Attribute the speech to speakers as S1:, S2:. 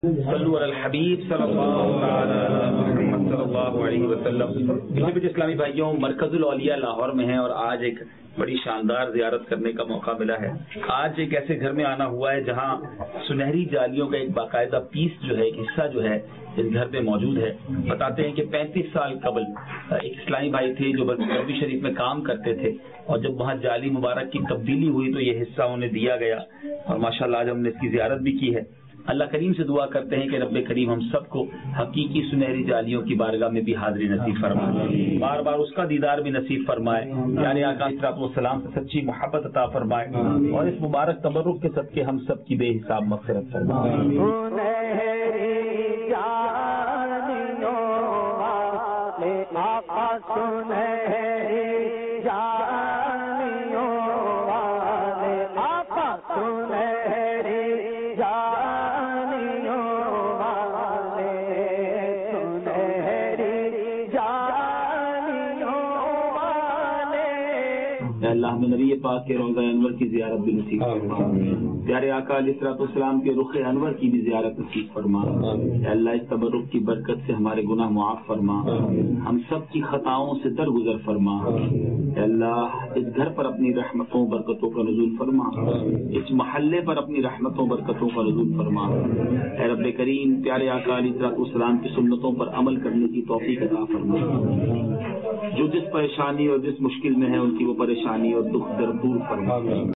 S1: صلو علی الحبیب صلی اللہ علیہ محمد صلی اللہ علیہ وسلم۔ میٹھے اسلامی بھائیوں، مرکز الاولیاء لاہور میں ہیں اور آج ایک بڑی شاندار زیارت کرنے کا موقع ملا ہے۔ آج ایک ایسے گھر میں آنا ہوا ہے جہاں سنہری جالیوں کا ایک باقاعدہ پیس جو ہے، ایک حصہ جو ہے اس گھر پہ موجود ہے۔ بتاتے ہیں کہ 35 سال قبل ایک اسلامی بھائی تھے جو نبوی شریف میں کام کرتے تھے، اور جب وہاں جالی مبارک کی تبدیلی ہوئی تو یہ حصہ انہیں دیا گیا، اور ماشاءاللہ آج ہم نے اس کی زیارت بھی کی ہے۔ اللہ کریم سے دعا کرتے ہیں کہ رب کریم ہم سب کو حقیقی سنہری جالیوں کی بارگاہ میں بھی حاضری نصیب فرمائے، بار بار اس کا دیدار بھی نصیب فرمائے، یعنی آقا علیہ الصلوۃ والسلام سے سچی محبت عطا فرمائے، اور اس مبارک تبرک کے صدقے ہم سب کی بے حساب مغفرت فرمائے۔ اللہ ہمیں نبی پاک کے روضہ انور کی زیارت بھی نصیب فرما، پیارے آقا علیہ الصلوۃ والسلام کے رخ انور کی بھی زیارت نصیب فرما۔ اللہ اس تبرک کی برکت سے ہمارے گناہ معاف فرما، ہم سب کی خطاؤں سے درگزر فرما۔ اللہ اس گھر پر اپنی رحمتوں برکتوں کا نزول فرما، اس محلے پر اپنی رحمتوں برکتوں کا نزول فرما۔ اے رب کریم، پیارے آقا علیہ الصلوۃ والسلام کی سنتوں پر عمل کرنے کی توفیق عطا فرما۔ جو جس پریشانی اور جس مشکل میں ہے ان کی وہ پریشانی اور دکھ دور فرما۔